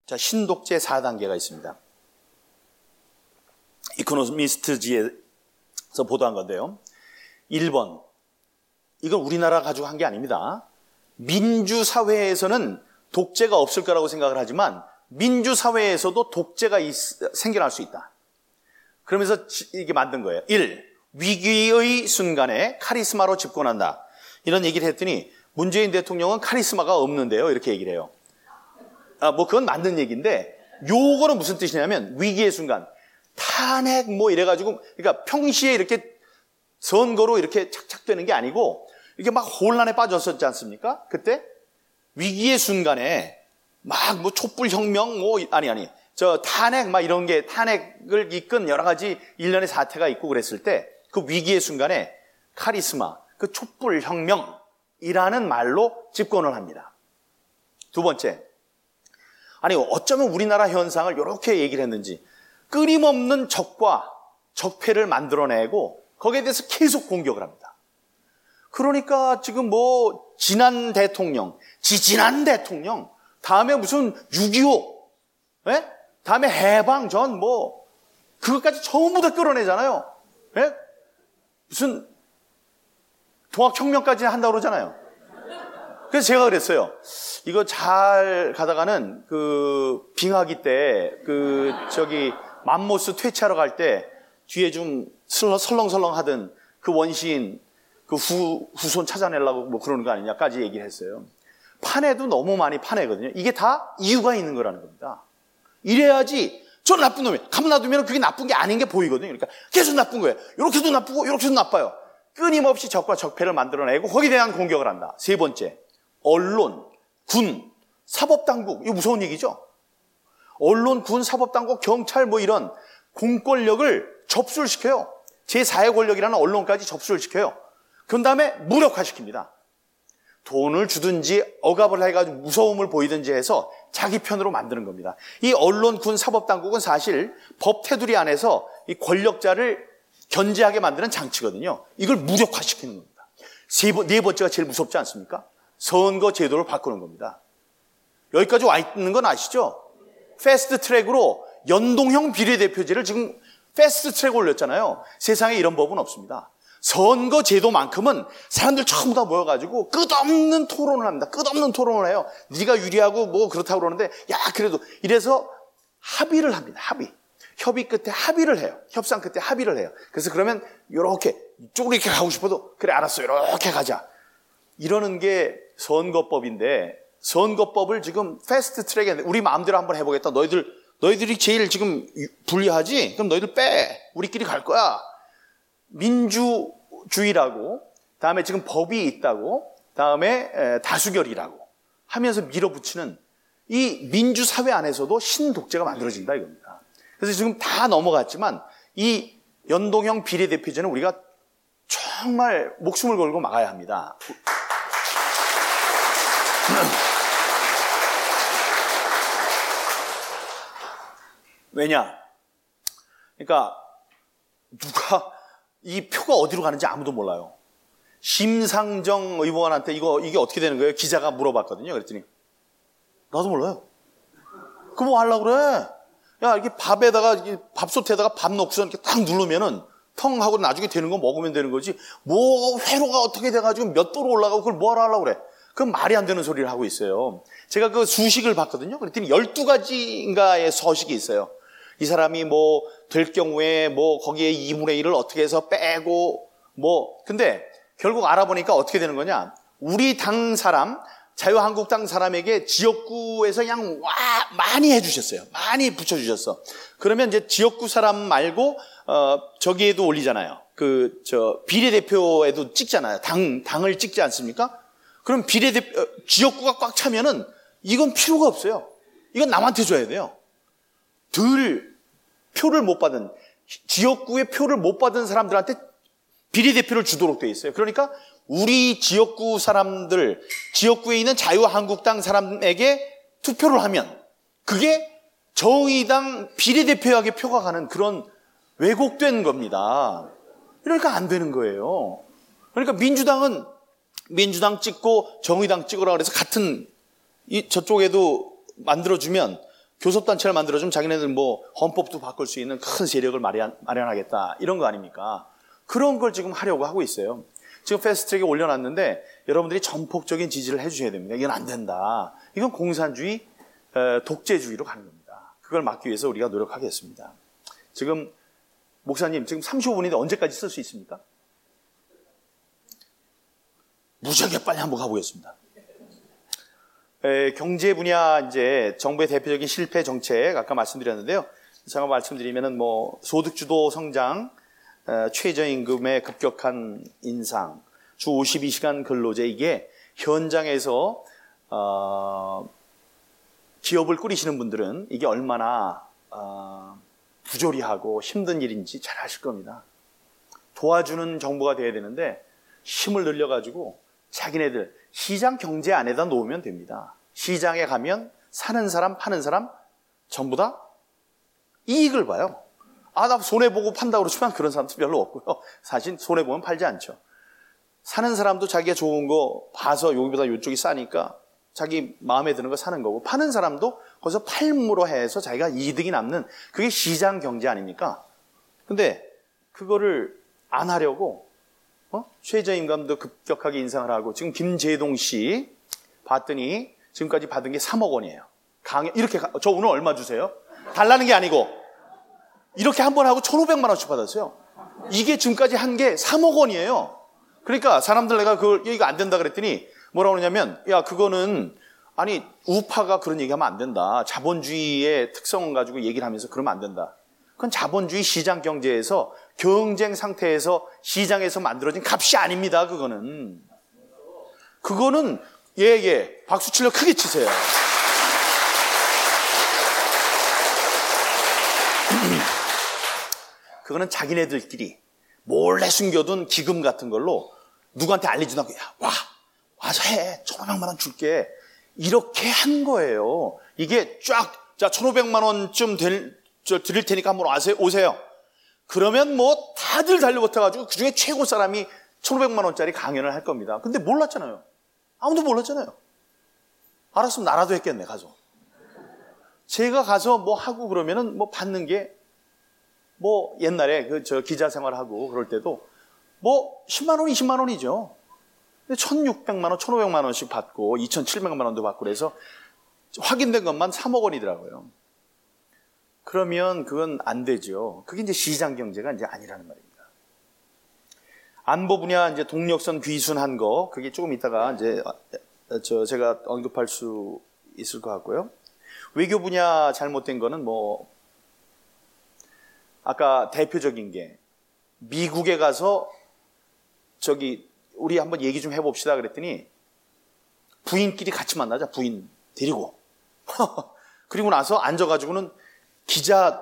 자, 신독재 4단계가 있습니다. 이코노미스트지에서 보도한 건데요. 1번, 이건 우리나라 가지고 한 게 아닙니다. 민주사회에서는 독재가 없을 거라고 생각을 하지만 민주사회에서도 독재가 생겨날 수 있다. 그러면서 이게 만든 거예요. 1. 위기의 순간에 카리스마로 집권한다. 이런 얘기를 했더니 문재인 대통령은 카리스마가 없는데요. 이렇게 얘기를 해요. 그건 맞는 얘기인데 요거는 무슨 뜻이냐면 위기의 순간. 탄핵 이래가지고 그러니까 평시에 이렇게 선거로 이렇게 착착되는 게 아니고 이게 막 혼란에 빠졌었지 않습니까? 그때 위기의 순간에 막 촛불혁명 탄핵 이런 게 탄핵을 이끈 여러 가지 일련의 사태가 있고 그랬을 때 그 위기의 순간에 카리스마, 그 촛불혁명이라는 말로 집권을 합니다. 두 번째, 어쩌면 우리나라 현상을 이렇게 얘기를 했는지 끊임없는 적과 적폐를 만들어내고 거기에 대해서 계속 공격을 합니다. 그러니까 지금 지난 대통령, 지지난 대통령, 다음에 무슨 6.25, 다음에 해방전 그것까지 전부 다 끌어내잖아요. 무슨 동학혁명까지 한다고 그러잖아요. 그래서 제가 그랬어요. 이거 잘 가다가는 빙하기 때 맘모스 퇴치하러 갈 때 뒤에 좀 설렁설렁 하던 그 원시인 후손 찾아내려고 그러는 거 아니냐까지 얘기를 했어요. 파내도 너무 많이 파내거든요. 이게 다 이유가 있는 거라는 겁니다. 이래야지 저 나쁜 놈이 가만 놔두면 그게 나쁜 게 아닌 게 보이거든요. 그러니까 계속 나쁜 거예요. 이렇게도 나쁘고 이렇게도 나빠요. 끊임없이 적과 적폐를 만들어내고 거기에 대한 공격을 한다. 세 번째, 언론, 군, 사법당국. 이거 무서운 얘기죠. 언론, 군, 사법당국, 경찰 이런 공권력을 접수를 시켜요. 제4의 권력이라는 언론까지 접수를 시켜요. 그런 다음에 무력화시킵니다. 돈을 주든지 억압을 해가지고 무서움을 보이든지 해서 자기 편으로 만드는 겁니다. 이 언론, 군, 사법당국은 사실 법 테두리 안에서 이 권력자를 견제하게 만드는 장치거든요. 이걸 무력화시키는 겁니다. 네 번째가 제일 무섭지 않습니까? 선거 제도를 바꾸는 겁니다. 여기까지 와 있는 건 아시죠? 패스트 트랙으로 연동형 비례대표제를 지금 패스트 트랙 올렸잖아요. 세상에 이런 법은 없습니다. 선거 제도만큼은 사람들 전부 다 모여가지고 끝없는 토론을 합니다. 끝없는 토론을 해요. 네가 유리하고 그렇다고 그러는데 그래도 이래서 합의를 합니다. 협의 끝에 합의를 해요. 협상 끝에 합의를 해요. 그래서 그러면 이쪽으로 이렇게 가고 싶어도 그래 알았어 이렇게 가자. 이러는 게 선거법인데 선거법을 지금 패스트 트랙에 우리 마음대로 한번 해보겠다. 너희들이 제일 지금 불리하지? 그럼 너희들 빼. 우리끼리 갈 거야. 민주주의라고 다음에 지금 법이 있다고 다음에 다수결이라고 하면서 밀어붙이는 이 민주사회 안에서도 신독재가 만들어진다 이겁니다. 그래서 지금 다 넘어갔지만 이 연동형 비례대표제는 우리가 정말 목숨을 걸고 막아야 합니다. 왜냐? 그러니까 누가 이 표가 어디로 가는지 아무도 몰라요. 심상정 의원한테 이게 어떻게 되는 거예요? 기자가 물어봤거든요. 그랬더니 나도 몰라요. 그거 뭐 하려고 그래? 이게 밥솥에다가 밥 넣고서 이렇게 딱 누르면은 텅 하고 나중에 되는 거 먹으면 되는 거지. 회로가 어떻게 돼가지고 몇 도로 올라가고 그걸 뭐하러 하려고 그래? 그건 말이 안 되는 소리를 하고 있어요. 제가 그 수식을 봤거든요. 그랬더니 12가지인가의 서식이 있어요. 이 사람이 될 경우에 거기에 2분의 1을 어떻게 해서 빼고 근데 결국 알아보니까 어떻게 되는 거냐. 우리 당 사람, 자유한국당 사람에게 지역구에서 그냥 많이 해주셨어요. 많이 붙여주셨어. 그러면 이제 지역구 사람 말고, 저기에도 올리잖아요. 비례대표에도 찍잖아요. 당을 찍지 않습니까? 그럼 지역구가 꽉 차면은 이건 필요가 없어요. 이건 남한테 줘야 돼요. 표를 못 받은, 지역구에 표를 못 받은 사람들한테 비례대표를 주도록 돼 있어요. 그러니까 우리 지역구 사람들, 지역구에 있는 자유한국당 사람에게 투표를 하면 그게 정의당 비례대표에게 표가 가는 그런 왜곡된 겁니다. 그러니까 안 되는 거예요. 그러니까 민주당은 민주당 찍고 정의당 찍으라 그래서 같은 저쪽에도 만들어주면 교섭단체를 만들어주면 자기네들 뭐 헌법도 바꿀 수 있는 큰 세력을 마련하겠다. 이런 거 아닙니까? 그런 걸 지금 하려고 하고 있어요. 지금 패스트트랙에 올려놨는데 여러분들이 전폭적인 지지를 해주셔야 됩니다. 이건 안 된다. 이건 공산주의, 독재주의로 가는 겁니다. 그걸 막기 위해서 우리가 노력하겠습니다. 지금 목사님 지금 35분인데 언제까지 쓸 수 있습니까? 무지하게 빨리 한번 가보겠습니다. 경제 분야 이제 정부의 대표적인 실패 정책 아까 말씀드렸는데요. 제가 말씀드리면은 뭐 소득주도 성장, 최저임금의 급격한 인상, 주 52시간 근로제 이게 현장에서 기업을 꾸리시는 분들은 이게 얼마나 부조리하고 힘든 일인지 잘 아실 겁니다. 도와주는 정부가 돼야 되는데 힘을 늘려가지고 자기네들 시장 경제 안에다 놓으면 됩니다. 시장에 가면 사는 사람 파는 사람 전부 다 이익을 봐요. 나 손해보고 판다고 그러지만 그런 사람도 별로 없고요. 사실 손해보면 팔지 않죠. 사는 사람도 자기가 좋은 거 봐서 여기보다 이쪽이 싸니까 자기 마음에 드는 거 사는 거고, 파는 사람도 거기서 팔므로 해서 자기가 이득이 남는, 그게 시장 경제 아닙니까? 근데 그거를 안 하려고 최저임금도 급격하게 인상을 하고, 지금 김재동 씨 봤더니 지금까지 받은 게 3억 원이에요. 이렇게 저 오늘 얼마 주세요? 달라는 게 아니고 이렇게 한 번 하고 1,500만 원씩 받았어요. 이게 지금까지 한 게 3억 원이에요. 그러니까 사람들 내가 이거 안 된다 그랬더니 뭐라고 그러냐면, 야 그거는 아니 우파가 그런 얘기하면 안 된다. 자본주의의 특성을 가지고 얘기를 하면서 그러면 안 된다. 그건 자본주의 시장 경제에서 경쟁 상태에서 시장에서 만들어진 값이 아닙니다. 그거는 예 박수 치려 크게 치세요. 그거는 자기네들끼리 몰래 숨겨둔 기금 같은 걸로 누구한테 알리지도 않고, 야 와서 해 1,500만 원 줄게 이렇게 한 거예요. 이게 자 1,500만 원쯤 드릴 테니까 한번 오세요. 그러면 뭐 다들 달려붙어가지고 그중에 최고 사람이 1,500만 원짜리 강연을 할 겁니다. 근데 몰랐잖아요. 아무도 몰랐잖아요. 알았으면 나라도 했겠네. 가서 제가 가서 뭐 하고 그러면은 뭐 받는 게 뭐 옛날에 기자 생활하고 그럴 때도 뭐 10만 원, 20만 원이죠. 근데 1,600만 원, 1,500만 원씩 받고 2,700만 원도 받고 그래서 확인된 것만 3억 원이더라고요. 그러면 그건 안 되죠. 그게 이제 시장 경제가 이제 아니라는 말입니다. 안보 분야 이제 동력선 귀순한 거, 그게 조금 있다가 이제 제가 언급할 수 있을 것 같고요. 외교 분야 잘못된 거는 뭐 아까 대표적인 게 미국에 가서 우리 한번 얘기 좀 해봅시다 그랬더니 부인끼리 같이 만나자. 부인 데리고. 그리고 나서 앉아가지고는 기자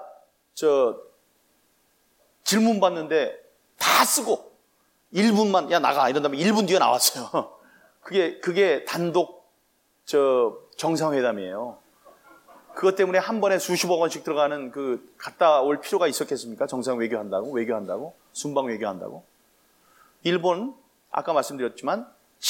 질문 받는데 다 쓰고 1분만 야 나가 이런 다음에 1분 뒤에 나왔어요. 그게 단독 정상회담이에요. 그것 때문에 한 번에 수십억 원씩 들어가는 갔다 올 필요가 있었겠습니까? 정상 외교한다고 순방 외교한다고. 일본 아까 말씀드렸지만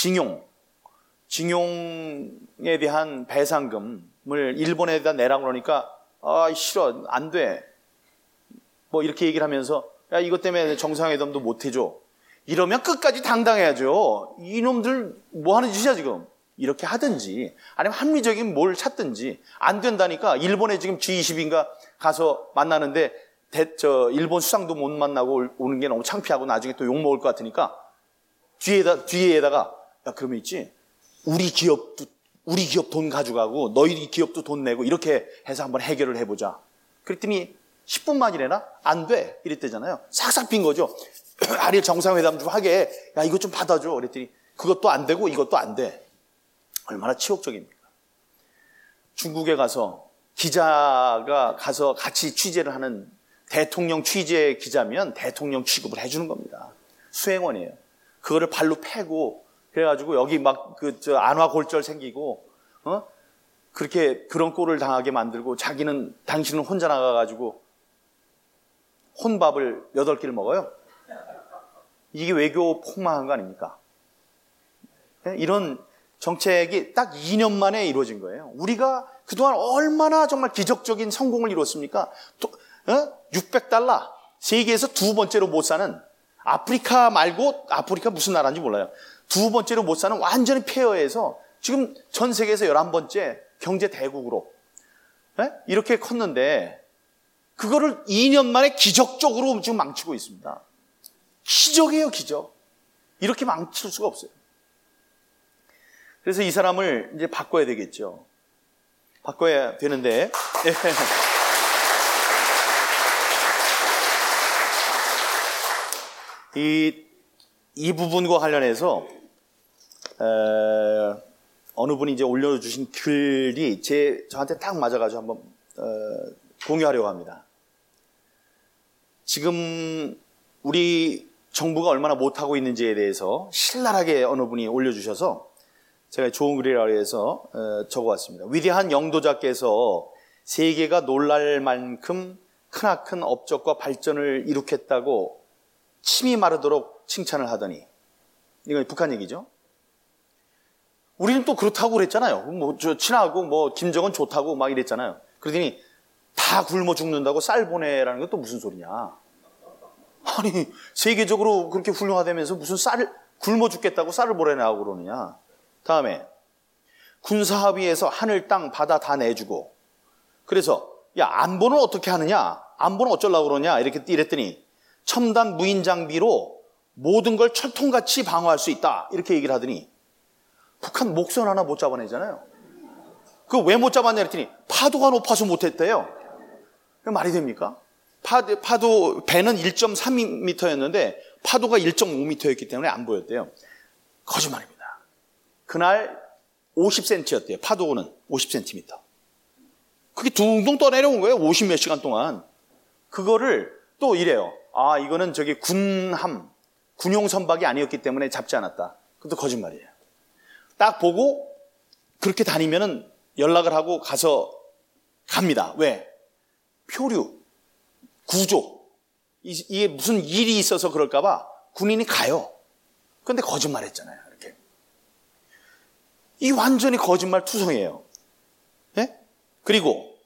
징용에 대한 배상금을 일본에다 내라고 그러니까 싫어 안 돼. 뭐 이렇게 얘기를 하면서 야 이것 때문에 정상회담도 못 해줘. 이러면 끝까지 당당해야죠. 이놈들 뭐 하는 짓이야 지금. 이렇게 하든지 아니면 합리적인 뭘 찾든지. 안 된다니까 일본에 지금 G20인가 가서 만나는데 일본 수상도 못 만나고 오는 게 너무 창피하고 나중에 또 욕먹을 것 같으니까 뒤에다가 야 그러면 있지 우리 기업 돈 가져가고 너희 기업도 돈 내고 이렇게 해서 한번 해결을 해보자. 그랬더니 10분 만이래나? 안 돼 이랬대잖아요. 싹싹 빈 거죠. 아니 정상회담 좀 하게 야 이것 좀 받아줘 그랬더니 그것도 안 되고 이것도 안 돼. 얼마나 치욕적입니까? 중국에 가서 기자가 가서 같이 취재를 하는 대통령 취재 기자면 대통령 취급을 해주는 겁니다. 수행원이에요. 그거를 발로 패고 그래가지고 여기 막 안화골절 생기고 그렇게 그런 꼴을 당하게 만들고 당신은 혼자 나가가지고 혼밥을 8끼를 먹어요. 이게 외교 폭망한 거 아닙니까? 이런 정책이 딱 2년 만에 이루어진 거예요. 우리가 그동안 얼마나 정말 기적적인 성공을 이뤘습니까? 600달러, 세계에서 두 번째로 못 사는, 아프리카 말고, 아프리카 무슨 나라인지 몰라요. 두 번째로 못 사는 완전히 폐허해서 지금 전 세계에서 11번째 경제 대국으로 이렇게 컸는데, 그거를 2년 만에 기적적으로 지금 망치고 있습니다. 기적이에요, 기적. 이렇게 망칠 수가 없어요. 그래서 이 사람을 이제 바꿔야 되겠죠. 바꿔야 되는데, 이 부분과 관련해서, 어느 분이 이제 올려주신 글이 저한테 딱 맞아가지고 한번, 공유하려고 합니다. 지금 우리 정부가 얼마나 못하고 있는지에 대해서 신랄하게 어느 분이 올려주셔서 제가 좋은 글이라고 해서 적어왔습니다. 위대한 영도자께서 세계가 놀랄 만큼 크나큰 업적과 발전을 이룩했다고 침이 마르도록 칭찬을 하더니, 이건 북한 얘기죠. 우리는 또 그렇다고 그랬잖아요. 친하고 김정은 좋다고 막 이랬잖아요. 그러더니 다 굶어 죽는다고 쌀 보내라는 건 또 무슨 소리냐. 아니, 세계적으로 그렇게 훌륭하다면서 무슨 굶어 죽겠다고 쌀을 보내라고 그러느냐. 다음에 군사합의에서 하늘, 땅, 바다 다 내주고, 그래서 야, 안보는 어떻게 하느냐, 안보는 어쩌려고 그러냐 이랬더니 첨단 무인 장비로 모든 걸 철통같이 방어할 수 있다 이렇게 얘기를 하더니 북한 목선 하나 못 잡아내잖아요. 그거 왜 못 잡았냐 그랬더니 파도가 높아서 못했대요. 말이 됩니까? 파도 배는 1.3m였는데 파도가 1.5m였기 때문에 안 보였대요. 거짓말입니다. 그날 50cm였대요. 파도는 50cm. 그게 둥둥 떠내려온 거예요. 50몇 시간 동안. 그거를 또 이래요. 아, 이거는 저기 군용 선박이 아니었기 때문에 잡지 않았다. 그것도 거짓말이에요. 딱 보고 그렇게 다니면은 연락을 하고 가서 갑니다. 왜? 표류, 구조, 이게 무슨 일이 있어서 그럴까봐 군인이 가요. 그런데 거짓말했잖아요. 이렇게. 이 완전히 거짓말 투성이에요. 네? 그리고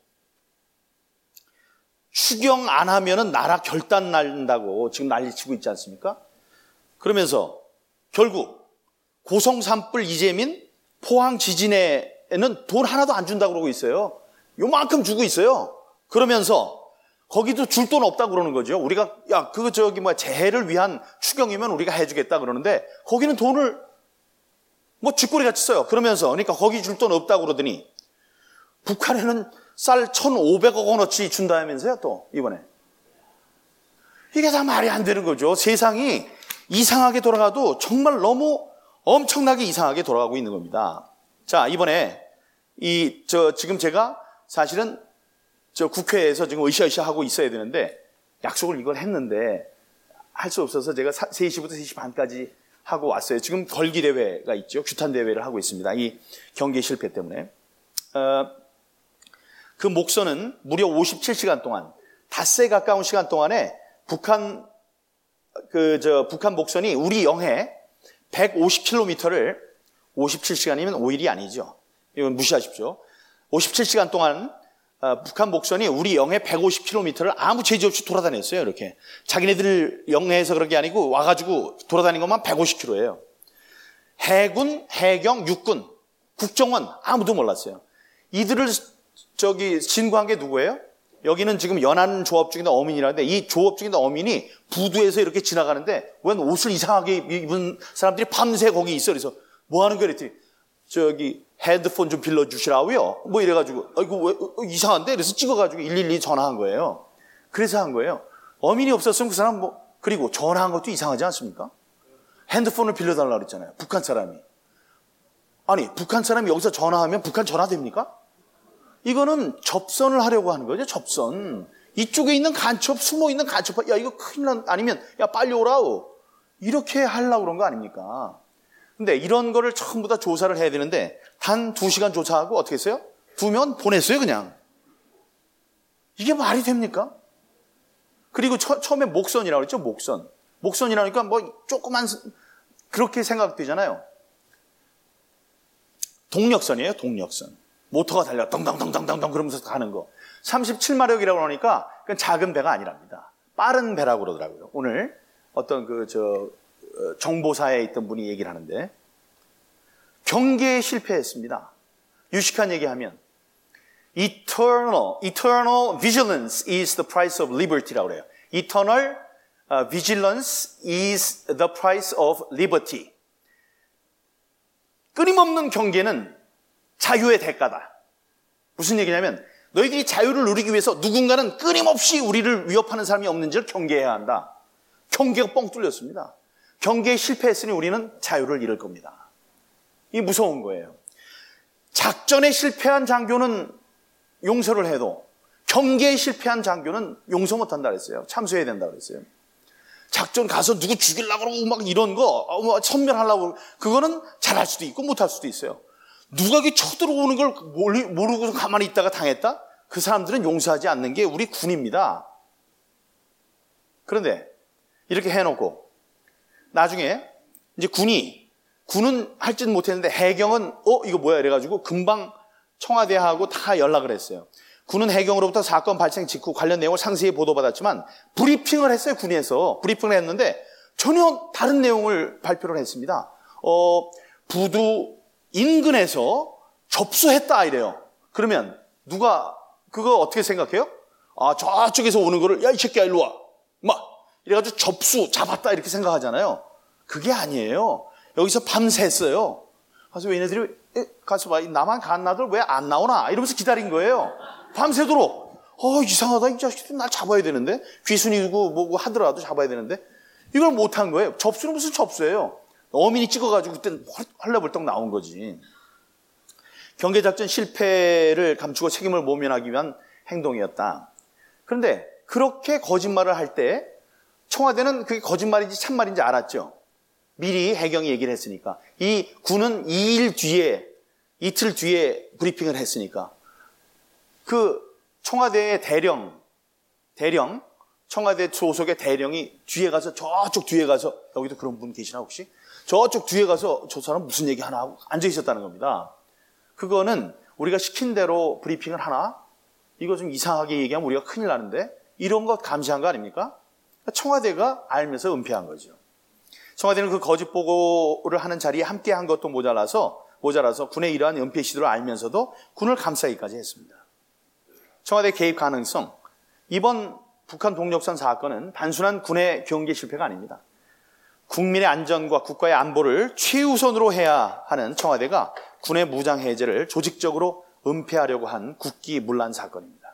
추경 안 하면은 나라 결단 난다고 지금 난리치고 있지 않습니까? 그러면서 결국 고성 산불 이재민 포항 지진에는 돈 하나도 안 준다고 그러고 있어요. 요만큼 주고 있어요. 그러면서 거기도 줄 돈 없다고 그러는 거죠. 우리가 야, 그거 재해를 위한 추경이면 우리가 해주겠다 그러는데 거기는 돈을 쥐꼬리 같이 써요. 그러니까 거기 줄 돈 없다고 그러더니 북한에는 쌀 1,500억 원어치 준다면서요, 또 이번에. 이게 다 말이 안 되는 거죠. 세상이 이상하게 돌아가도 정말 너무 엄청나게 이상하게 돌아가고 있는 겁니다. 자, 이번에 지금 제가 사실은 국회에서 지금 으쌰으쌰 하고 있어야 되는데 약속을 이걸 했는데 할 수 없어서 제가 3시부터 3시 반까지 하고 왔어요. 지금 걸기 대회가 있죠. 규탄 대회를 하고 있습니다. 이 경기 실패 때문에. 그 목선은 무려 57시간 동안, 닷새에 가까운 시간 동안에 북한 목선이 우리 영해 150km를 57시간이면 5일이 아니죠. 이건 무시하십시오. 57시간 동안 북한 목선이 우리 영해 150km를 아무 제지 없이 돌아다녔어요. 이렇게. 자기네들 영해에서 그런 게 아니고 와가지고 돌아다닌 것만 150km예요. 해군, 해경, 육군, 국정원 아무도 몰랐어요. 이들을 진구한 게 누구예요? 여기는 지금 연안 조합중이나 어민이라는데 이 조합중이나 어민이 부두에서 이렇게 지나가는데 웬 옷을 이상하게 입은 사람들이 밤새 거기 있어. 그래서 뭐 하는 거야? 그랬더니 핸드폰 좀 빌려주시라고요. 이래가지고 이거 왜 이상한데? 그래서 찍어가지고 112 전화한 거예요. 그래서 한 거예요. 어민이 없었으면 그 사람 그리고 전화한 것도 이상하지 않습니까? 핸드폰을 빌려달라고 그랬잖아요. 북한 사람이. 아니, 북한 사람이 여기서 전화하면 북한 전화 됩니까? 이거는 접선을 하려고 하는 거죠. 접선. 이쪽에 있는 간첩, 숨어있는 간첩, 야 이거 큰일 난, 아니면 야 빨리 오라고 이렇게 하려고 그런 거 아닙니까? 근데 이런 거를 전부 다 조사를 해야 되는데 단 2시간 조사하고 어떻게 했어요? 2명 보냈어요 그냥. 이게 말이 됩니까? 그리고 처음에 목선이라고 그랬죠. 목선이라니까 조그만 그렇게 생각되잖아요. 동력선이에요, 동력선. 모터가 달려 덩덩덩덩덩덩 그러면서 가는 거. 37마력이라고 그러니까 그건 작은 배가 아니랍니다. 빠른 배라고 그러더라고요. 오늘 어떤 정보사에 있던 분이 얘기를 하는데, 경계에 실패했습니다. 유식한 얘기하면 Eternal vigilance is the price of liberty라고 그래요. Eternal vigilance is the price of liberty. 끊임없는 경계는 자유의 대가다. 무슨 얘기냐면 너희들이 자유를 누리기 위해서 누군가는 끊임없이 우리를 위협하는 사람이 없는지를 경계해야 한다. 경계가 뻥 뚫렸습니다. 경계에 실패했으니 우리는 자유를 잃을 겁니다. 이게 무서운 거예요. 작전에 실패한 장교는 용서를 해도 경계에 실패한 장교는 용서 못한다 그랬어요. 참수해야 된다 그랬어요. 작전 가서 누구 죽이려고 그러고 막 이런 거 선멸하려고 그거는 잘할 수도 있고 못할 수도 있어요. 누가 이렇게 쳐들어오는 걸 모르고서 가만히 있다가 당했다? 그 사람들은 용서하지 않는 게 우리 군입니다. 그런데 이렇게 해놓고 나중에 이제 군은 할 짓 못했는데 해경은 이거 뭐야 이래가지고 금방 청와대하고 다 연락을 했어요. 군은 해경으로부터 사건 발생 직후 관련 내용을 상세히 보도받았지만 브리핑을 했어요. 군에서 브리핑을 했는데 전혀 다른 내용을 발표를 했습니다. 부두 인근에서 접수했다 이래요. 그러면 누가 그거 어떻게 생각해요? 저쪽에서 오는 거를 야 이 새끼야 일로 와 막 이래가지고 접수 잡았다 이렇게 생각하잖아요. 그게 아니에요. 여기서 밤샜어요. 그래서 얘네들이 가서 봐 나만 간 나들 왜 안 나오나 이러면서 기다린 거예요. 밤새도록 이상하다 이 자식들 날 잡아야 되는데 귀순이고 뭐고 하더라도 잡아야 되는데 이걸 못한 거예요. 접수는 무슨 접수예요. 어민이 찍어가지고 그땐 헐레벌떡 나온 거지. 경계작전 실패를 감추고 책임을 모면하기 위한 행동이었다. 그런데 그렇게 거짓말을 할 때 청와대는 그게 거짓말인지 참말인지 알았죠. 미리 해경이 얘기를 했으니까. 이 군은 이틀 뒤에 브리핑을 했으니까. 그 청와대의 대령, 청와대 소속의 대령이 뒤에 가서 저쪽 뒤에 가서 여기도 그런 분 계시나 혹시? 저쪽 뒤에 가서 저 사람 무슨 얘기 하나 하고 앉아 있었다는 겁니다. 그거는 우리가 시킨 대로 브리핑을 하나? 이거 좀 이상하게 얘기하면 우리가 큰일 나는데 이런 거 감시한 거 아닙니까? 청와대가 알면서 은폐한 거죠. 청와대는 그 거짓 보고를 하는 자리에 함께 한 것도 모자라서 군의 이러한 은폐 시도를 알면서도 군을 감싸기까지 했습니다. 청와대 개입 가능성. 이번 북한 동력선 사건은 단순한 군의 경계 실패가 아닙니다. 국민의 안전과 국가의 안보를 최우선으로 해야 하는 청와대가 군의 무장 해제를 조직적으로 은폐하려고 한 국기문란 사건입니다.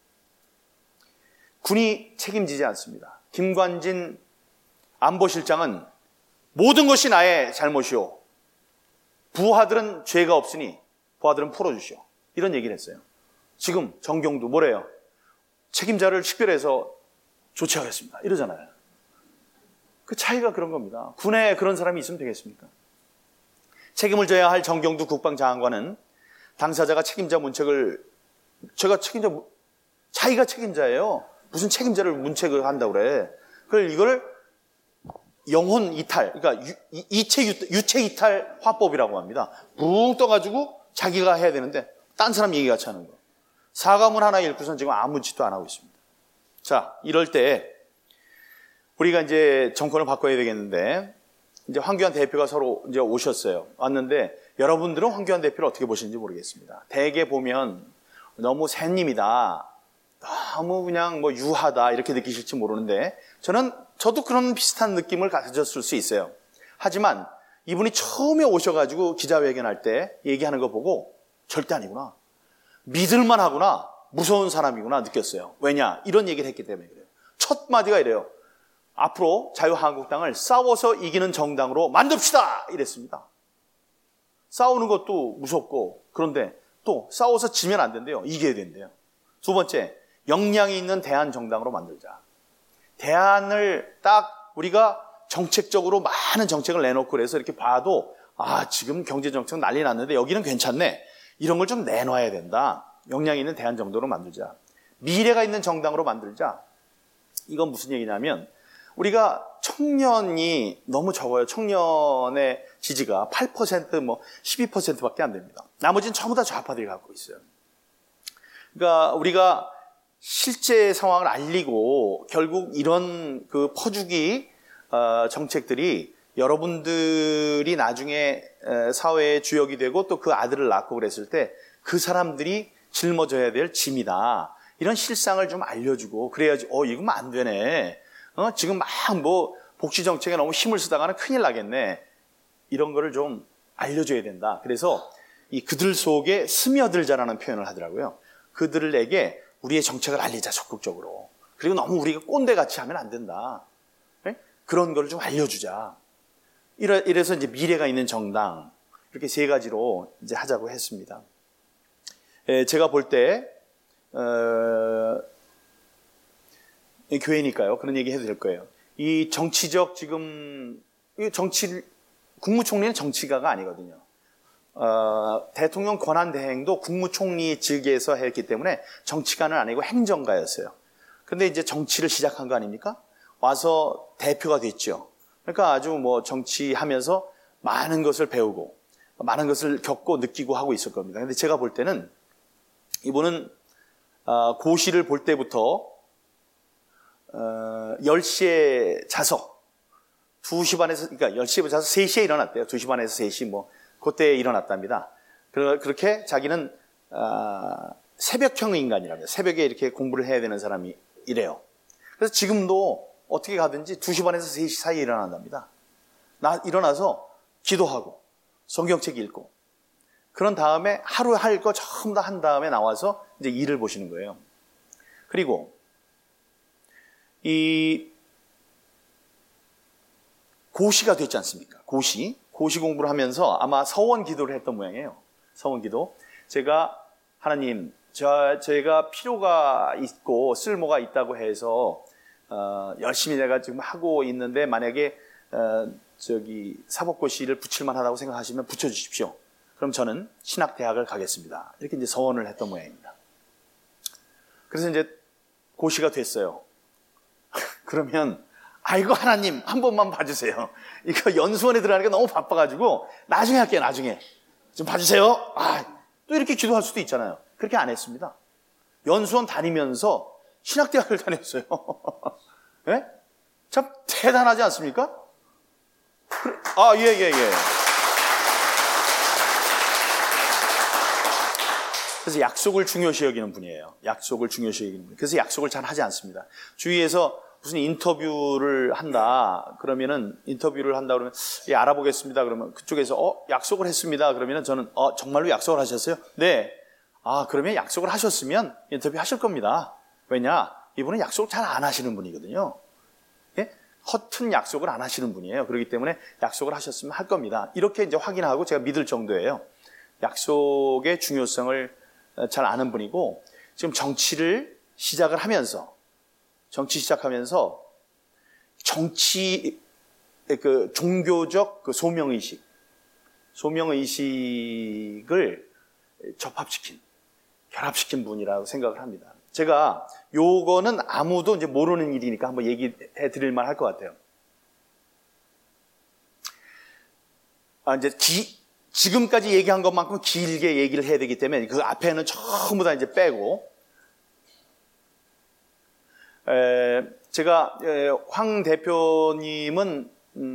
군이 책임지지 않습니다. 김관진 안보실장은 모든 것이 나의 잘못이오. 부하들은 죄가 없으니 부하들은 풀어주시오. 이런 얘기를 했어요. 지금 정경도 뭐래요? 책임자를 식별해서 조치하겠습니다. 이러잖아요. 그 차이가 그런 겁니다. 군에 그런 사람이 있으면 되겠습니까? 책임을 져야 할 정경두 국방장관은 당사자가 책임자 문책을 자기가 책임자예요. 무슨 책임자를 문책을 한다고 그래. 이걸 영혼 이탈, 그러니까 유체 이탈 화법이라고 합니다. 붕 떠가지고 자기가 해야 되는데 딴 사람 얘기 같이 하는 거. 사과문 하나 읽고선 지금 아무 짓도 안 하고 있습니다. 자, 이럴 때 우리가 이제 정권을 바꿔야 되겠는데 이제 황교안 대표가 서로 이제 오셨어요. 왔는데 여러분들은 황교안 대표를 어떻게 보시는지 모르겠습니다. 대개 보면 너무 샌님이다. 너무 그냥 유하다 이렇게 느끼실지 모르는데 저도 그런 비슷한 느낌을 가졌을 수 있어요. 하지만 이분이 처음에 오셔가지고 기자회견할 때 얘기하는 거 보고 절대 아니구나. 믿을만 하구나. 무서운 사람이구나 느꼈어요. 왜냐? 이런 얘기를 했기 때문에 그래요. 첫 마디가 이래요. 앞으로 자유한국당을 싸워서 이기는 정당으로 만듭시다 이랬습니다. 싸우는 것도 무섭고 그런데 또 싸워서 지면 안 된대요. 이겨야 된대요. 두 번째, 역량이 있는 대한정당으로 만들자. 대안을 딱 우리가 정책적으로 많은 정책을 내놓고 그래서 이렇게 봐도 지금 경제정책 난리 났는데 여기는 괜찮네. 이런 걸 좀 내놔야 된다. 역량이 있는 대한정당으로 만들자. 미래가 있는 정당으로 만들자. 이건 무슨 얘기냐면 우리가 청년이 너무 적어요. 청년의 지지가 8% 뭐 12%밖에 안 됩니다. 나머지는 전부 다 좌파들이 갖고 있어요. 그러니까 우리가 실제 상황을 알리고 결국 이런 그 퍼주기 정책들이 여러분들이 나중에 사회의 주역이 되고 또 그 아들을 낳고 그랬을 때 그 사람들이 짊어져야 될 짐이다. 이런 실상을 좀 알려주고 그래야지 이거면 안 되네. 지금 막 뭐 복지 정책에 너무 힘을 쓰다가는 큰일 나겠네. 이런 거를 좀 알려줘야 된다. 그래서 이 그들 속에 스며들자라는 표현을 하더라고요. 그들에게 우리의 정책을 알리자 적극적으로. 그리고 너무 우리가 꼰대같이 하면 안 된다. 네? 그런 걸 좀 알려주자. 이래서 이제 미래가 있는 정당 이렇게 세 가지로 이제 하자고 했습니다. 제가 볼 때 교회니까요. 그런 얘기 해도 될 거예요. 이 정치적 지금 국무총리는 정치가가 아니거든요. 대통령 권한 대행도 국무총리 측에서 했기 때문에 정치가는 아니고 행정가였어요. 근데 이제 정치를 시작한 거 아닙니까? 와서 대표가 됐죠. 그러니까 아주 뭐 정치하면서 많은 것을 배우고 많은 것을 겪고 느끼고 하고 있을 겁니다. 근데 제가 볼 때는 이분은 고시를 볼 때부터 10시에 자서 2시 반에서 그러니까 10시에 자서 3시에 일어났대요. 2시 반에서 3시 뭐 그때에 일어났답니다. 그렇게 자기는 새벽형 인간이라며 새벽에 이렇게 공부를 해야 되는 사람이 이래요. 그래서 지금도 어떻게 가든지 2시 반에서 3시 사이에 일어난답니다. 일어나서 기도하고 성경책 읽고 그런 다음에 하루 할 거 전부 다 한 다음에 나와서 이제 일을 보시는 거예요. 그리고 이 고시가 됐지 않습니까? 고시 공부를 하면서 아마 서원 기도를 했던 모양이에요. 서원 기도. 제가 하나님, 제가 필요가 있고 쓸모가 있다고 해서 열심히 내가 지금 하고 있는데 만약에 사법고시를 붙일만 하다고 생각하시면 붙여주십시오. 그럼 저는 신학대학을 가겠습니다. 이렇게 이제 서원을 했던 모양입니다. 그래서 이제 고시가 됐어요. 그러면 아이고 하나님 한 번만 봐주세요. 이거 연수원에 들어가니까 너무 바빠가지고 나중에 할게요. 나중에 좀 봐주세요. 또 이렇게 기도할 수도 있잖아요. 그렇게 안 했습니다. 연수원 다니면서 신학대학을 다녔어요. 네? 참 대단하지 않습니까? 예. 그래서 약속을 중요시 여기는 분이에요. 약속을 중요시 여기는 분. 그래서 약속을 잘 하지 않습니다. 주위에서 무슨 인터뷰를 한다. 그러면은 인터뷰를 한다 그러면 예, 알아보겠습니다. 그러면 그쪽에서 약속을 했습니다. 그러면은 저는 정말로 약속을 하셨어요? 네. 그러면 약속을 하셨으면 인터뷰 하실 겁니다. 왜냐? 이분은 약속을 잘 안 하시는 분이거든요. 예? 허튼 약속을 안 하시는 분이에요. 그렇기 때문에 약속을 하셨으면 할 겁니다. 이렇게 이제 확인하고 제가 믿을 정도예요. 약속의 중요성을 잘 아는 분이고 지금 정치를 시작하면서 그 종교적 그 소명의식을 결합시킨 분이라고 생각을 합니다. 제가 요거는 아무도 이제 모르는 일이니까 한번 얘기해 드릴 만 할 것 같아요. 이제 지금까지 얘기한 것만큼 길게 얘기를 해야 되기 때문에 그 앞에는 전부 다 이제 빼고 제가 황 대표님은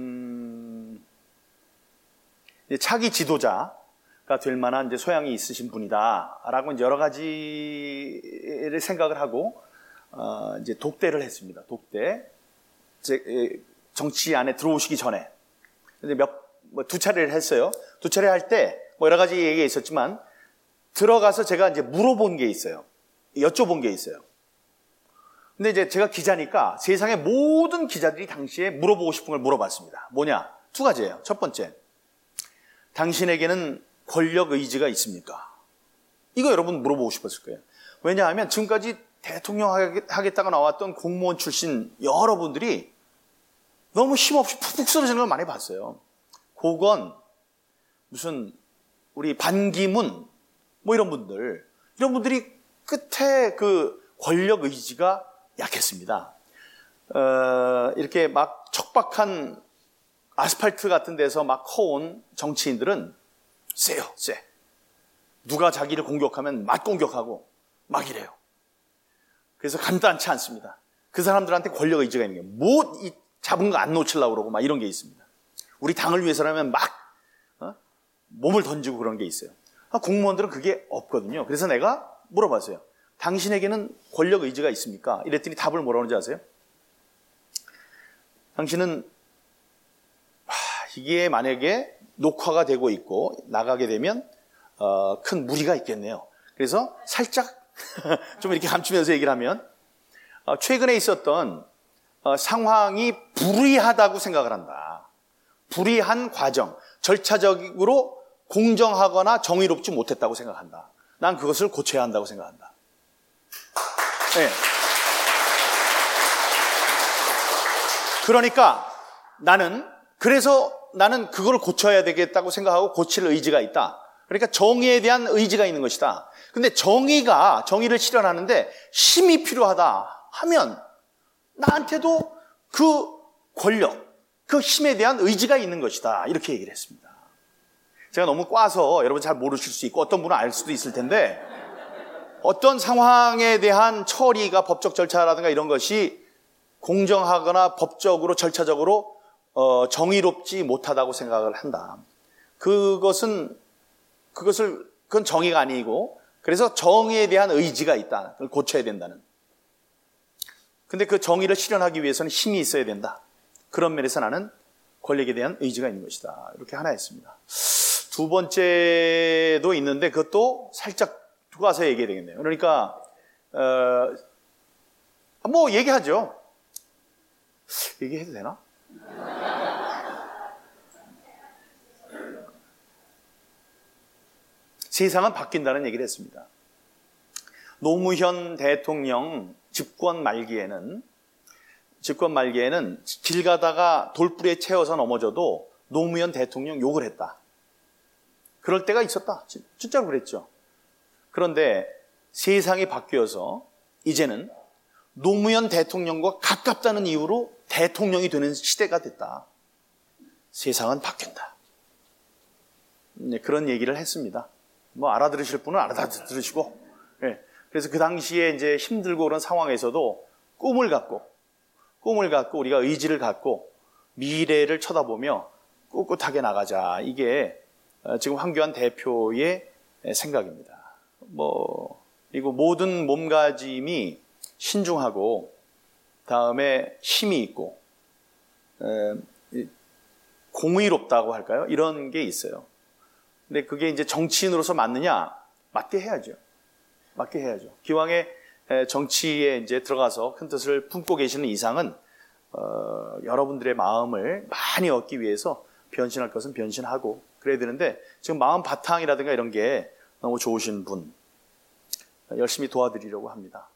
차기 지도자가 될 만한 이제 소양이 있으신 분이다라고 이제 여러 가지를 생각을 하고 이제 독대를 했습니다. 정치 안에 들어오시기 전에 이제 두 차례를 했어요. 두 차례 할 때 여러 가지 얘기가 있었지만 들어가서 제가 이제 물어본 게 있어요. 여쭤본 게 있어요. 근데 이제 제가 기자니까 세상의 모든 기자들이 당시에 물어보고 싶은 걸 물어봤습니다. 뭐냐? 두 가지예요. 첫 번째, 당신에게는 권력 의지가 있습니까? 이거 여러분 물어보고 싶었을 거예요. 왜냐하면 지금까지 대통령 하겠다고 나왔던 공무원 출신 여러분들이 너무 힘없이 푹푹 쓰러지는 걸 많이 봤어요. 그건 무슨 우리 반기문 이런 분들이 끝에 그 권력 의지가 약했습니다. 이렇게 막 척박한 아스팔트 같은 데서 막 커온 정치인들은 세요, 세. 누가 자기를 공격하면 막 공격하고 막 이래요. 그래서 간단치 않습니다. 그 사람들한테 권력 의지가 있는 게 뭐 잡은 거 안 놓치려고 그러고 막 이런 게 있습니다. 우리 당을 위해서라면 막 몸을 던지고 그런 게 있어요. 공무원들은 그게 없거든요. 그래서 내가 물어봤어요. 당신에게는 권력 의지가 있습니까? 이랬더니 답을 뭐라고 하는지 아세요? 당신은 이게 만약에 녹화가 되고 있고 나가게 되면 큰 무리가 있겠네요. 그래서 살짝 좀 이렇게 감추면서 얘기를 하면 최근에 있었던 상황이 불의하다고 생각을 한다. 불의한 과정, 절차적으로 공정하거나 정의롭지 못했다고 생각한다. 난 그것을 고쳐야 한다고 생각한다. 네. 그러니까 그래서 나는 그걸 고쳐야 되겠다고 생각하고 고칠 의지가 있다. 그러니까 정의에 대한 의지가 있는 것이다. 근데 정의를 실현하는데 힘이 필요하다 하면 나한테도 그 권력, 그 힘에 대한 의지가 있는 것이다. 이렇게 얘기를 했습니다. 제가 너무 꽈서 여러분 잘 모르실 수 있고 어떤 분은 알 수도 있을 텐데 어떤 상황에 대한 처리가 법적 절차라든가 이런 것이 공정하거나 법적으로 절차적으로 정의롭지 못하다고 생각을 한다. 그건 정의가 아니고 그래서 정의에 대한 의지가 있다. 그걸 고쳐야 된다는. 근데 그 정의를 실현하기 위해서는 힘이 있어야 된다. 그런 면에서 나는 권력에 대한 의지가 있는 것이다. 이렇게 하나 했습니다. 두 번째도 있는데 그것도 살짝 두고 와서 얘기해야 되겠네요. 그러니까 뭐 얘기하죠. 얘기해도 되나? 세상은 바뀐다는 얘기를 했습니다. 노무현 대통령 집권 말기에는 길 가다가 돌부리에 채워서 넘어져도 노무현 대통령 욕을 했다. 그럴 때가 있었다. 진짜로 그랬죠. 그런데 세상이 바뀌어서 이제는 노무현 대통령과 가깝다는 이유로 대통령이 되는 시대가 됐다. 세상은 바뀐다. 그런 얘기를 했습니다. 뭐 알아들으실 분은 알아들으시고, 네. 그래서 그 당시에 이제 힘들고 그런 상황에서도 꿈을 갖고 우리가 의지를 갖고 미래를 쳐다보며 꿋꿋하게 나가자. 이게 지금 황교안 대표의 생각입니다. 그리고 모든 몸가짐이 신중하고 다음에 힘이 있고 공의롭다고 할까요? 이런 게 있어요. 근데 그게 이제 정치인으로서 맞느냐? 맞게 해야죠. 기왕에 정치에 이제 들어가서 큰 뜻을 품고 계시는 이상은 여러분들의 마음을 많이 얻기 위해서 변신할 것은 변신하고 그래야 되는데 지금 마음 바탕이라든가 이런 게 너무 좋으신 분 열심히 도와드리려고 합니다.